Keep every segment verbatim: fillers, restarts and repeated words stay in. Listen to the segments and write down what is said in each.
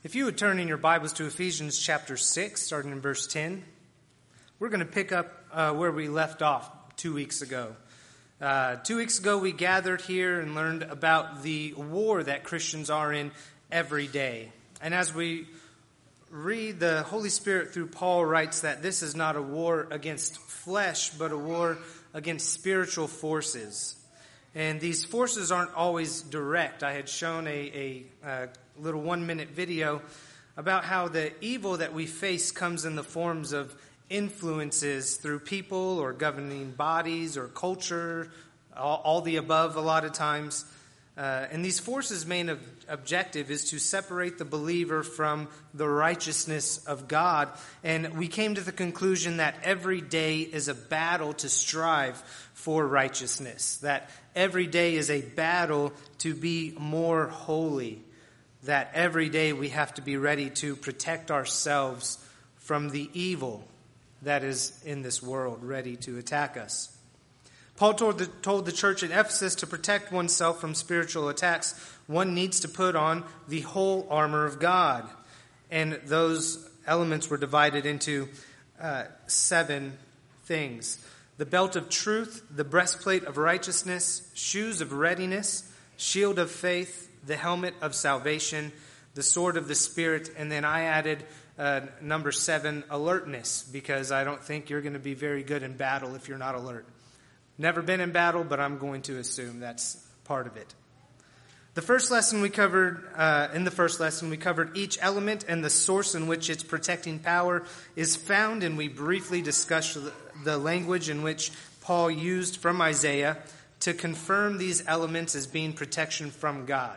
If you would turn in your Bibles to Ephesians chapter six, starting in verse ten, we're going to pick up uh, where we left off two weeks ago. Uh, two weeks ago, we gathered here and learned about the war that Christians are in every day. And as we read, the Holy Spirit through Paul writes that this is not a war against flesh, but a war against spiritual forces. And these forces aren't always direct. I had shown a, a, a little one-minute video about how the evil that we face comes in the forms of influences through people or governing bodies or culture, all, all the above a lot of times. Uh, and these forces' main ob- objective is to separate the believer from the righteousness of God. And we came to the conclusion that every day is a battle to strive for righteousness, that every day is a battle to be more holy, that every day we have to be ready to protect ourselves from the evil that is in this world, ready to attack us. Paul told the, told the church at Ephesus to protect oneself from spiritual attacks, one needs to put on the whole armor of God. And those elements were divided into uh, seven things. The belt of truth, the breastplate of righteousness, shoes of readiness, shield of faith, the helmet of salvation, the sword of the Spirit, and then I added uh, number seven, alertness, because I don't think you're going to be very good in battle if you're not alert. Never been in battle, but I'm going to assume that's part of it. The first lesson we covered, uh, in the first lesson, we covered each element and the source in which its protecting power is found, and we briefly discussed the language in which Paul used from Isaiah to confirm these elements as being protection from God.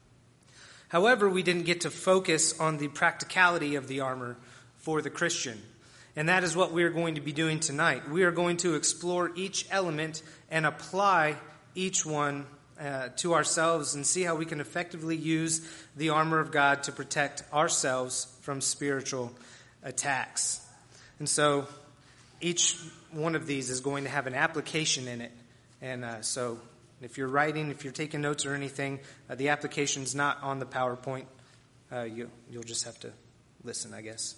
However, we didn't get to focus on the practicality of the armor for the Christian. And that is what we are going to be doing tonight. We are going to explore each element and apply each one uh, to ourselves and see how we can effectively use the armor of God to protect ourselves from spiritual attacks. And so each one of these is going to have an application in it. And uh, so if you're writing, if you're taking notes or anything, uh, the application's not on the PowerPoint. Uh, you, you'll just have to listen, I guess.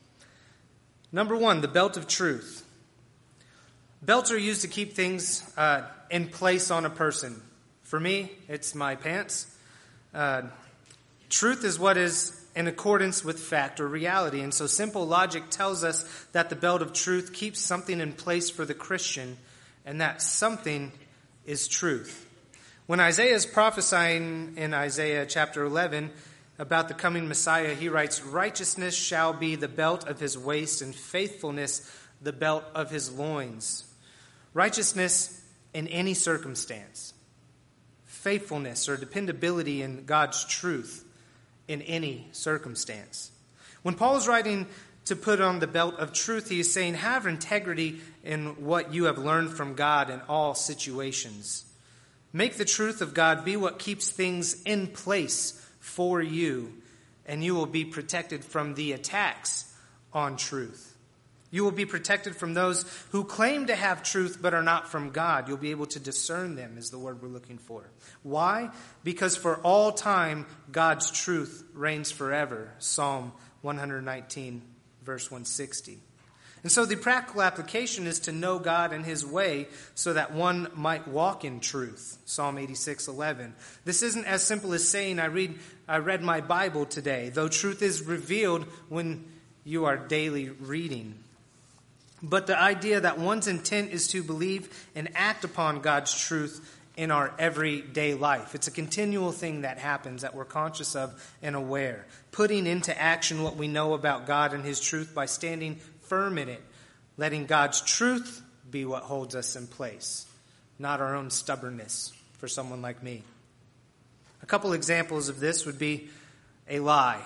Number one, the belt of truth. Belts are used to keep things uh, in place on a person. For me, it's my pants. Uh, truth is what is in accordance with fact or reality. And so simple logic tells us that the belt of truth keeps something in place for the Christian, and that something is truth. When Isaiah is prophesying in Isaiah chapter eleven about the coming Messiah, he writes, "Righteousness shall be the belt of his waist, and faithfulness the belt of his loins." Righteousness in any circumstance. Faithfulness or dependability in God's truth in any circumstance. When Paul is writing to put on the belt of truth, he is saying, have integrity in what you have learned from God in all situations. Make the truth of God be what keeps things in place for you, and you will be protected from the attacks on truth. You will be protected from those who claim to have truth but are not from God. You'll be able to discern them, is the word we're looking for. Why? Because for all time, God's truth reigns forever. Psalm one nineteen, verse one sixty. And so the practical application is to know God and his way so that one might walk in truth. Psalm eighty-six eleven. This isn't as simple as saying, I read, I read my Bible today, though truth is revealed when you are daily reading. But the idea that one's intent is to believe and act upon God's truth in our everyday life. It's a continual thing that happens that we're conscious of and aware. Putting into action what we know about God and his truth by standing firm in it, letting God's truth be what holds us in place, not our own stubbornness for someone like me. A couple examples of this would be a lie.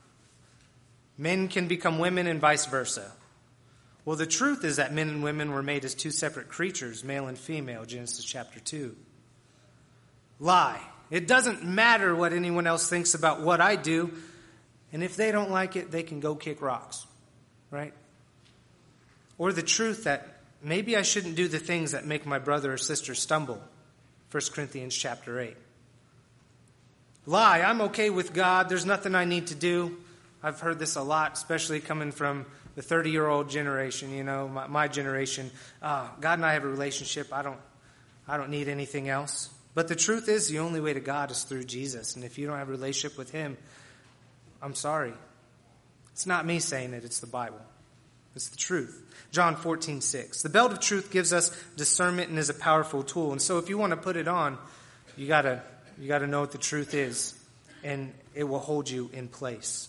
Men can become women and vice versa. Well, the truth is that men and women were made as two separate creatures, male and female, Genesis chapter two. Lie. It doesn't matter what anyone else thinks about what I do, and if they don't like it, they can go kick rocks, right? Or the truth that maybe I shouldn't do the things that make my brother or sister stumble, First Corinthians chapter eight. Lie. I'm okay with God. There's nothing I need to do. I've heard this a lot, especially coming from the thirty-year-old generation, you know, my, my generation. Uh, God and I have a relationship. I don't, I don't need anything else. But the truth is, the only way to God is through Jesus. And if you don't have a relationship with him, I'm sorry. It's not me saying it, it's the Bible. It's the truth. John fourteen six. The belt of truth gives us discernment and is a powerful tool. And so if you want to put it on, you gotta you gotta know what the truth is, and it will hold you in place.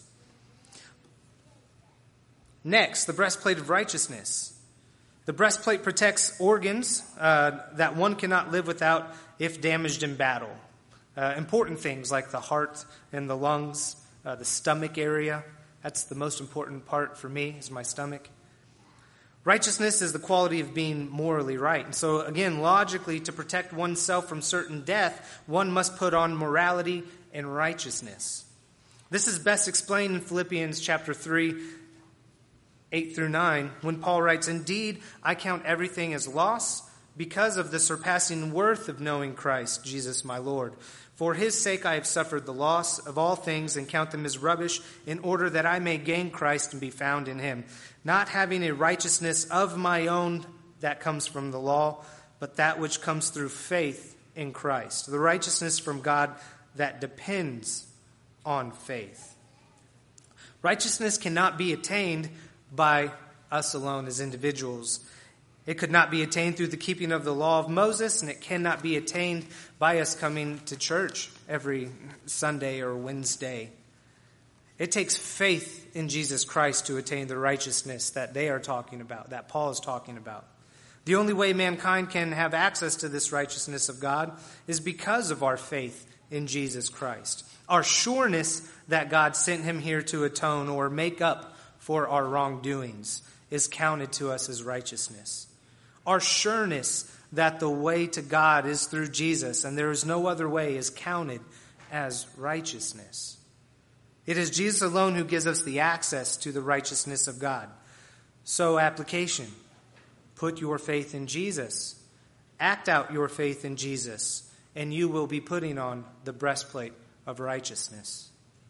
Next, the breastplate of righteousness. The breastplate protects organs uh, that one cannot live without if damaged in battle. Uh, important things like the heart and the lungs, uh, the stomach area. That's the most important part for me, is my stomach. Righteousness is the quality of being morally right. And so, again, logically, to protect oneself from certain death, one must put on morality and righteousness. This is best explained in Philippians chapter three, eight through nine, when Paul writes, "Indeed, I count everything as loss because of the surpassing worth of knowing Christ, Jesus my Lord. For his sake I have suffered the loss of all things and count them as rubbish, in order that I may gain Christ and be found in him, not having a righteousness of my own that comes from the law, but that which comes through faith in Christ, the righteousness from God that depends on faith." Righteousness cannot be attained by us alone as individuals. It could not be attained through the keeping of the law of Moses, and it cannot be attained by us coming to church every Sunday or Wednesday. It takes faith in Jesus Christ to attain the righteousness that they are talking about, that Paul is talking about. The only way mankind can have access to this righteousness of God is because of our faith in Jesus Christ. Our sureness that God sent him here to atone or make up for our wrongdoings is counted to us as righteousness. Our sureness that the way to God is through Jesus and there is no other way is counted as righteousness. It is Jesus alone who gives us the access to the righteousness of God. So, application. Put your faith in Jesus. Act out your faith in Jesus, and you will be putting on the breastplate of righteousness.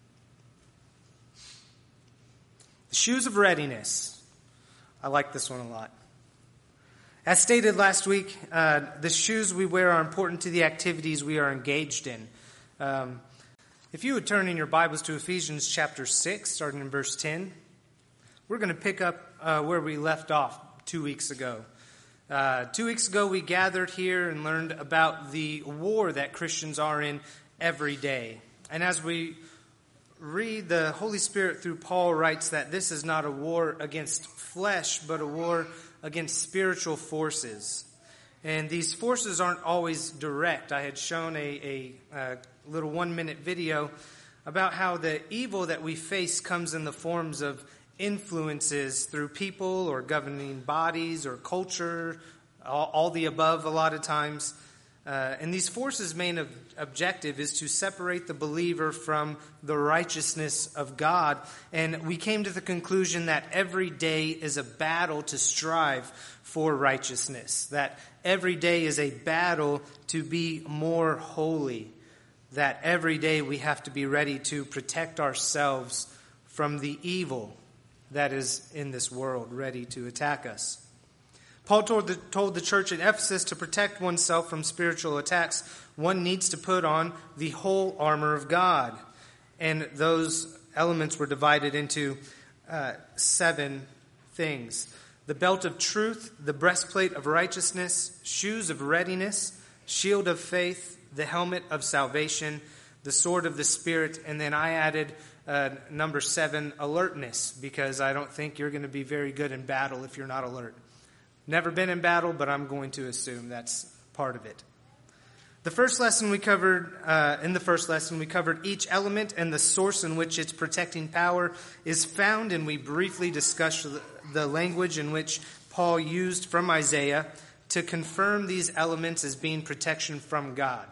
The shoes of readiness. I like this one a lot. As stated last week, uh, the shoes we wear are important to the activities we are engaged in. Um, if you would turn in your Bibles to Ephesians chapter six, starting in verse ten, we're going to pick up uh, where we left off two weeks ago. Uh, two weeks ago, we gathered here and learned about the war that Christians are in every day. And as we read, the Holy Spirit through Paul writes that this is not a war against flesh, but a war against spiritual forces. And these forces aren't always direct. I had shown a, a, a little one-minute video about how the evil that we face comes in the forms of influences through people or governing bodies or culture, all, all the above a lot of times. Uh, and these forces' main ob- objective is to separate the believer from the righteousness of God. And we came to the conclusion that every day is a battle to strive for righteousness. That every day is a battle to be more holy. That every day we have to be ready to protect ourselves from the evil that is in this world, ready to attack us. Paul told the, told the church at Ephesus to protect oneself from spiritual attacks, one needs to put on the whole armor of God. And those elements were divided into uh, seven things. The belt of truth, the breastplate of righteousness, shoes of readiness, shield of faith, the helmet of salvation, the sword of the Spirit, and then I added uh, number seven, alertness, because I don't think you're going to be very good in battle if you're not alert. Never been in battle, but I'm going to assume that's part of it. The first lesson we covered, uh, in the first lesson, we covered each element and the source in which its protecting power is found, and we briefly discussed the language in which Paul used from Isaiah to confirm these elements as being protection from God.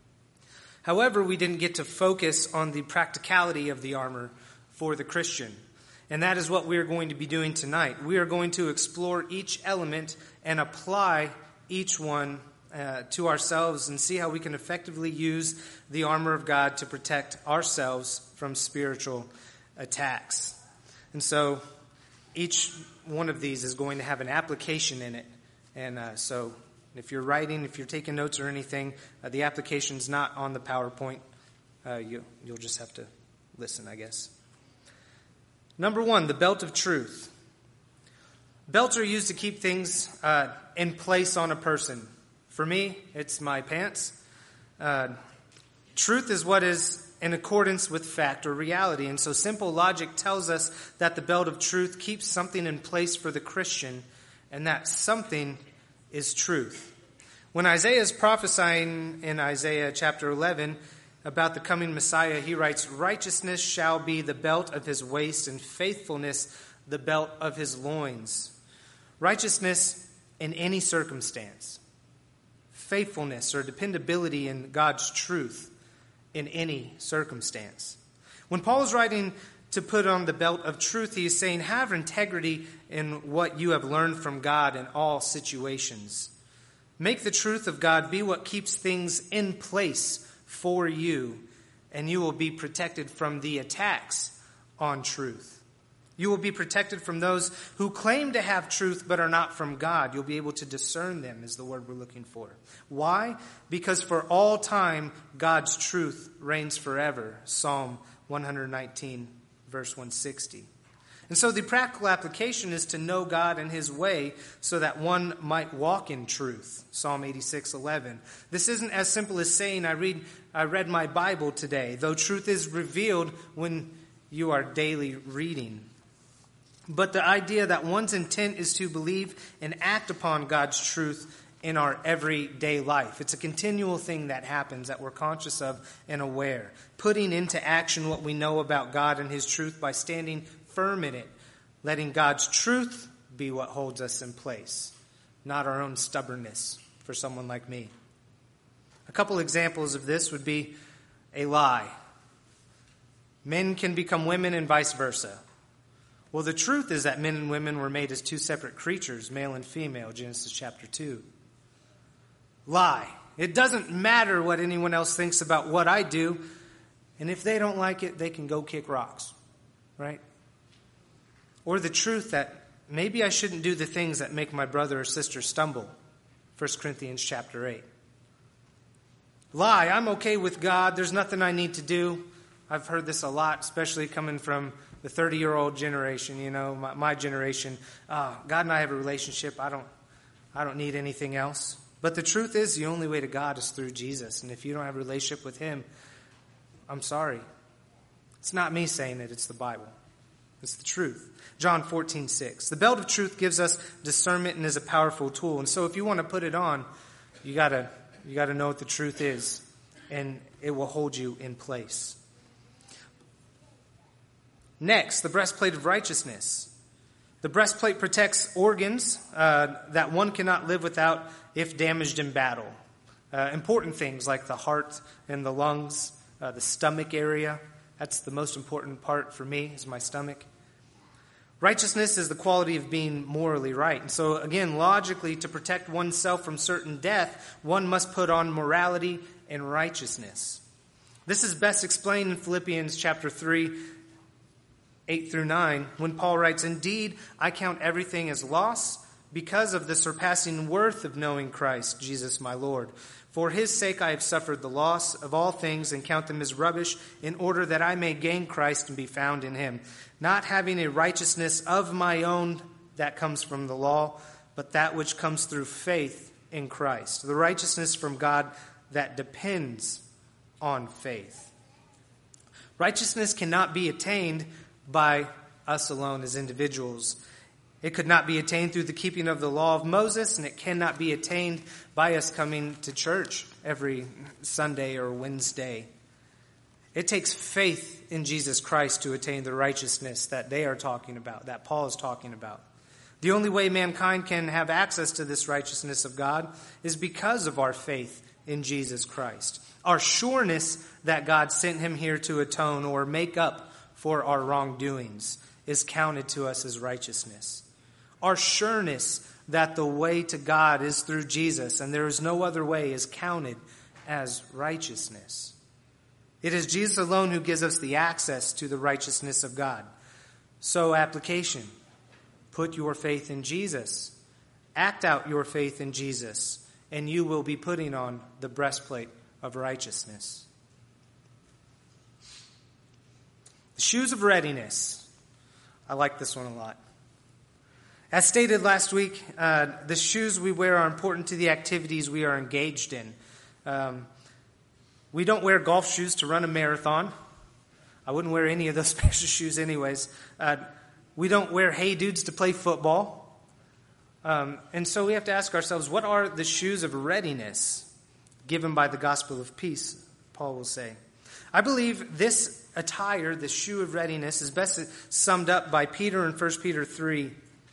However, we didn't get to focus on the practicality of the armor for the Christian. And that is what we are going to be doing tonight. We are going to explore each element and apply each one uh, to ourselves and see how we can effectively use the armor of God to protect ourselves from spiritual attacks. And so each one of these is going to have an application in it. And uh, so if you're writing, if you're taking notes or anything, uh, the application's not on the PowerPoint. Uh, you, you'll just have to listen, I guess. Number one, the belt of truth. Belts are used to keep things uh, in place on a person. For me, it's my pants. Uh, truth is what is in accordance with fact or reality. And so simple logic tells us that the belt of truth keeps something in place for the Christian, and that something is truth. When Isaiah is prophesying in Isaiah chapter eleven about the coming Messiah, he writes, "Righteousness shall be the belt of his waist, and faithfulness the belt of his loins." Righteousness in any circumstance. Faithfulness or dependability in God's truth in any circumstance. When Paul is writing to put on the belt of truth, he is saying, have integrity in what you have learned from God in all situations. Make the truth of God be what keeps things in place for you, and you will be protected from the attacks on truth. You will be protected from those who claim to have truth but are not from God. You'll be able to discern them, is the word we're looking for. Why? Because for all time, God's truth reigns forever. Psalm one nineteen, verse one sixty. And so the practical application is to know God and his way so that one might walk in truth. Psalm eighty-six eleven. This isn't as simple as saying, I read, I read my Bible today, though truth is revealed when you are daily reading. But the idea that one's intent is to believe and act upon God's truth in our everyday life. It's a continual thing that happens that we're conscious of and aware. Putting into action what we know about God and his truth by standing firm in it. Letting God's truth be what holds us in place. Not our own stubbornness for someone like me. A couple examples of this would be a lie. Men can become women and vice versa. Well, the truth is that men and women were made as two separate creatures, male and female, Genesis chapter two. Lie. It doesn't matter what anyone else thinks about what I do, and if they don't like it, they can go kick rocks, right? Or the truth that maybe I shouldn't do the things that make my brother or sister stumble, First Corinthians chapter eight. Lie. I'm okay with God. There's nothing I need to do. I've heard this a lot, especially coming from the thirty-year-old generation, you know, my, my generation. Uh, God and I have a relationship. I don't, I don't need anything else. But the truth is, the only way to God is through Jesus. And if you don't have a relationship with him, I'm sorry. It's not me saying it. It's the Bible. It's the truth. John fourteen six. The belt of truth gives us discernment and is a powerful tool. And so if you want to put it on, you gotta, you gotta know what the truth is. And it will hold you in place. Next, the breastplate of righteousness. The breastplate protects organs uh, that one cannot live without if damaged in battle. Uh, important things like the heart and the lungs, uh, the stomach area. That's the most important part for me, is my stomach. Righteousness is the quality of being morally right. And so, again, logically, to protect oneself from certain death, one must put on morality and righteousness. This is best explained in Philippians chapter three, eight through nine, when Paul writes, "Indeed, I count everything as loss because of the surpassing worth of knowing Christ, Jesus my Lord. For his sake I have suffered the loss of all things and count them as rubbish, in order that I may gain Christ and be found in him, not having a righteousness of my own that comes from the law, but that which comes through faith in Christ, the righteousness from God that depends on faith." Righteousness cannot be attained by us alone as individuals. It could not be attained through the keeping of the law of Moses, and it cannot be attained by us coming to church every Sunday or Wednesday. It takes faith in Jesus Christ to attain the righteousness that they are talking about, that Paul is talking about. The only way mankind can have access to this righteousness of God is because of our faith in Jesus Christ. Our sureness that God sent him here to atone or make up for our wrongdoings is counted to us as righteousness. Our sureness that the way to God is through Jesus and there is no other way is counted as righteousness. It is Jesus alone who gives us the access to the righteousness of God. So, application. Put your faith in Jesus. Act out your faith in Jesus, and you will be putting on the breastplate of righteousness. The shoes of readiness. I like this one a lot. As stated last week, uh, the shoes we wear are important to the activities we are engaged in. Um, we don't wear golf shoes to run a marathon. I wouldn't wear any of those special shoes anyways. Uh, we don't wear Hey Dudes to play football. Um, and so we have to ask ourselves, what are the shoes of readiness given by the gospel of peace, Paul will say. I believe this attire, the shoe of readiness, is best summed up by Peter in First Peter three,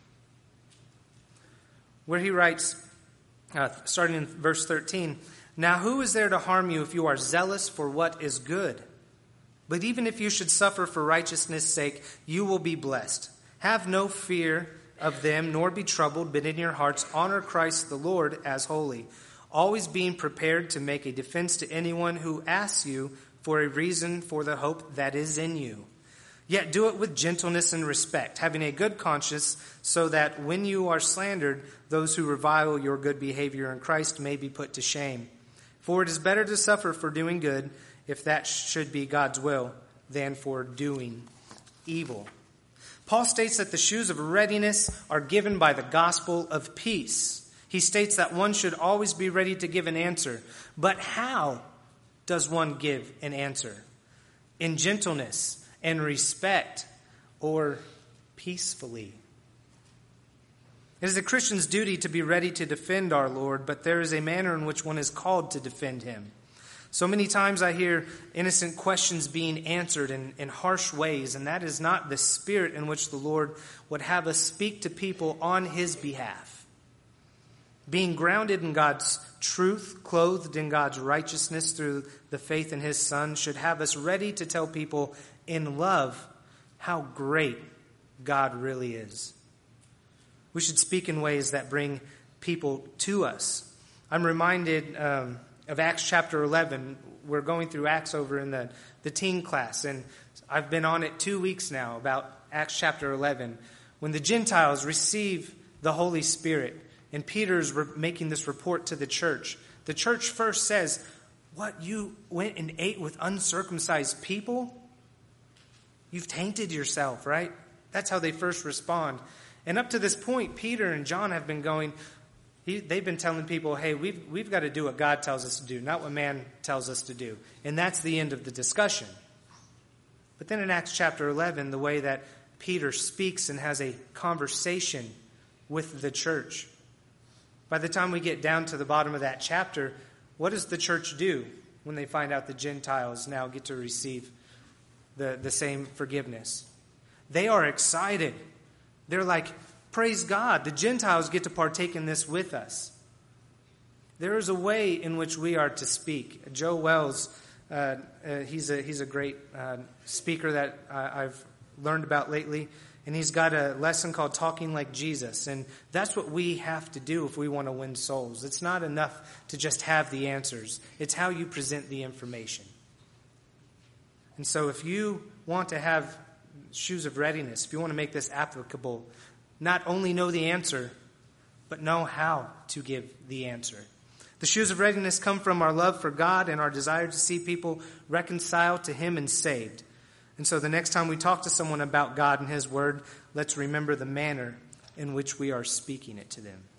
where he writes, uh, starting in verse thirteen, "Now who is there to harm you if you are zealous for what is good? But even if you should suffer for righteousness' sake, you will be blessed. Have no fear of them, nor be troubled, but in your hearts honor Christ the Lord as holy, always being prepared to make a defense to anyone who asks you for a reason for the hope that is in you. Yet do it with gentleness and respect, having a good conscience, so that when you are slandered, those who revile your good behavior in Christ may be put to shame. For it is better to suffer for doing good, if that should be God's will, than for doing evil." Paul states that the shoes of readiness are given by the gospel of peace. He states that one should always be ready to give an answer. But how does one give an answer? In gentleness and respect, or peacefully? It is a Christian's duty to be ready to defend our Lord, but there is a manner in which one is called to defend him. So many times I hear innocent questions being answered in, in harsh ways, and that is not the spirit in which the Lord would have us speak to people on his behalf. Being grounded in God's truth, clothed in God's righteousness through the faith in his Son, should have us ready to tell people in love how great God really is. We should speak in ways that bring people to us. I'm reminded um, of Acts chapter eleven. We're going through Acts over in the, the teen class, and I've been on it two weeks now about Acts chapter eleven. When the Gentiles receive the Holy Spirit, and Peter's re- making this report to the church, the church first says, "What, you went and ate with uncircumcised people? You've tainted yourself," right? That's how they first respond. And up to this point, Peter and John have been going, he, they've been telling people, hey, we've, we've got to do what God tells us to do, not what man tells us to do. And that's the end of the discussion. But then in Acts chapter eleven, the way that Peter speaks and has a conversation with the church, by the time we get down to the bottom of that chapter, what does the church do when they find out the Gentiles now get to receive the, the same forgiveness? They are excited. They're like, praise God, the Gentiles get to partake in this with us. There is a way in which we are to speak. Joe Wells, uh, uh, he's a he's a great uh, speaker that uh, I've learned about lately. And he's got a lesson called Talking Like Jesus. And that's what we have to do if we want to win souls. It's not enough to just have the answers. It's how you present the information. And so if you want to have shoes of readiness, if you want to make this applicable, not only know the answer, but know how to give the answer. The shoes of readiness come from our love for God and our desire to see people reconciled to him and saved. And so the next time we talk to someone about God and his word, let's remember the manner in which we are speaking it to them.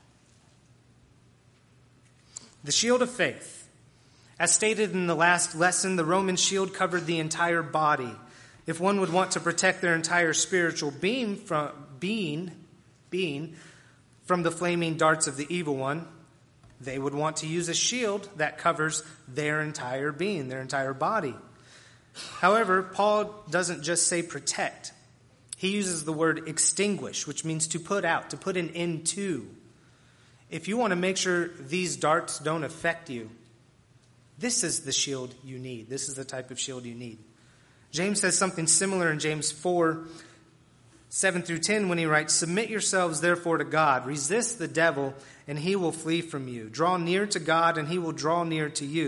The shield of faith. As stated in the last lesson, the Roman shield covered the entire body. If one would want to protect their entire spiritual being from being, being from the flaming darts of the evil one, they would want to use a shield that covers their entire being, their entire body. However, Paul doesn't just say protect. He uses the word extinguish, which means to put out, to put an end to. If you want to make sure these darts don't affect you, this is the shield you need. This is the type of shield you need. James says something similar in James four, seven through ten when he writes, "Submit yourselves therefore to God. Resist the devil, and he will flee from you. Draw near to God, and he will draw near to you.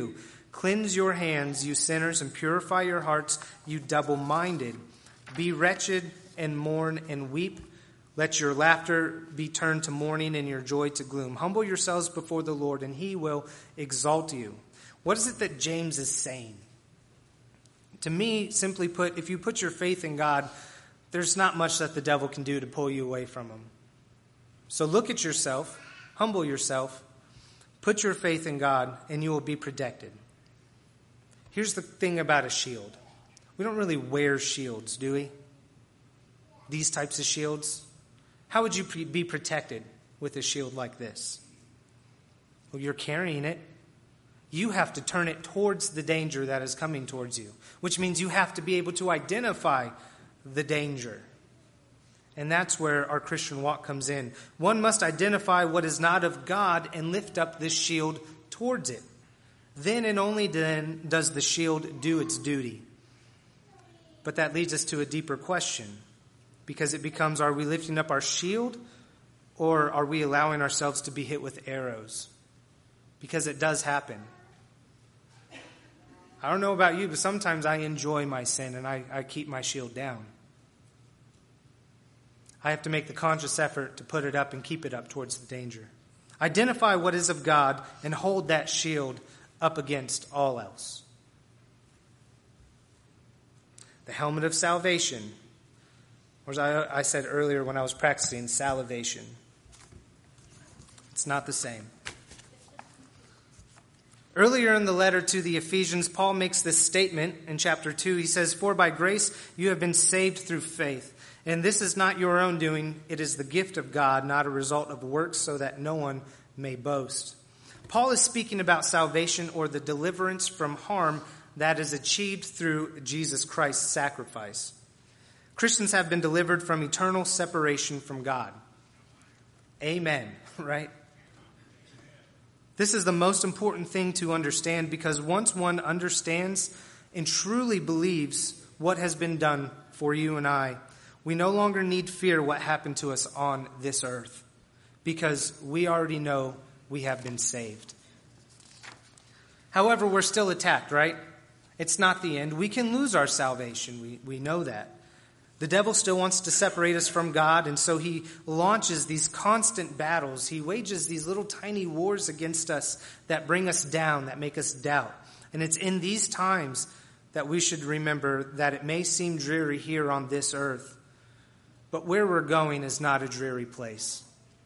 Cleanse your hands, you sinners, and purify your hearts, you double-minded. Be wretched and mourn and weep. Let your laughter be turned to mourning and your joy to gloom. Humble yourselves before the Lord, and he will exalt you. What is it that James is saying? To me, simply put, if you put your faith in God, there's not much that the devil can do to pull you away from him. So look at yourself, humble yourself, put your faith in God, and you will be protected. Here's the thing about a shield. We don't really wear shields, do we? These types of shields. How would you pre- be protected with a shield like this? Well, you're carrying it. You have to turn it towards the danger that is coming towards you, which means you have to be able to identify the danger. And that's where our Christian walk comes in. One must identify what is not of God and lift up this shield towards it. Then and only then does the shield do its duty. But that leads us to a deeper question, because it becomes, are we lifting up our shield, or are we allowing ourselves to be hit with arrows? Because it does happen. I don't know about you, but sometimes I enjoy my sin and I, I keep my shield down. I have to make the conscious effort to put it up and keep it up towards the danger. Identify what is of God and hold that shield up against all else. The helmet of salvation, or as I, I said earlier when I was practicing, salivation. It's not the same. Earlier in the letter to the Ephesians, Paul makes this statement in chapter two. He says, "For by grace you have been saved through faith. And this is not your own doing. It is the gift of God, not a result of works, so that no one may boast." Paul is speaking about salvation, or the deliverance from harm that is achieved through Jesus Christ's sacrifice. Christians have been delivered from eternal separation from God. Amen, right? This is the most important thing to understand, because once one understands and truly believes what has been done for you and I, we no longer need fear what happened to us on this earth, because we already know we have been saved. However, we're still attacked, right? It's not the end. We can lose our salvation. We, we know that. The devil still wants to separate us from God, and so he launches these constant battles. He wages these little tiny wars against us that bring us down, that make us doubt. And it's in these times that we should remember that it may seem dreary here on this earth, but where we're going is not a dreary place.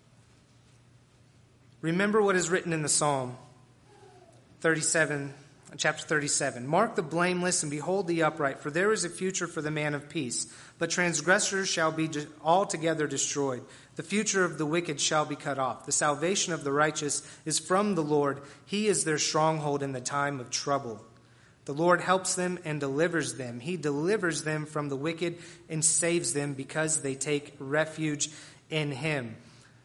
Remember what is written in the Psalm thirty-seven, chapter thirty-seven. "Mark the blameless and behold the upright, for there is a future for the man of peace. But transgressors shall be altogether destroyed. The future of the wicked shall be cut off. The salvation of the righteous is from the Lord. He is their stronghold in the time of trouble. The Lord helps them and delivers them. He delivers them from the wicked and saves them because they take refuge in him."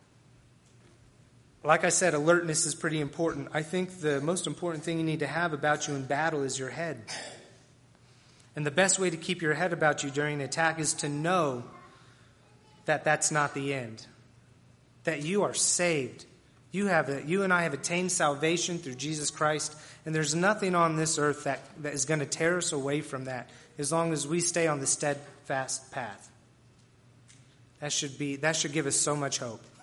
Like I said, alertness is pretty important. I think the most important thing you need to have about you in battle is your head. And the best way to keep your head about you during an attack is to know that that's not the end. That you are saved. You have a, you and I have attained salvation through Jesus Christ, and there's nothing on this earth that, that is going to tear us away from that, as long as we stay on the steadfast path. That should be that should give us so much hope.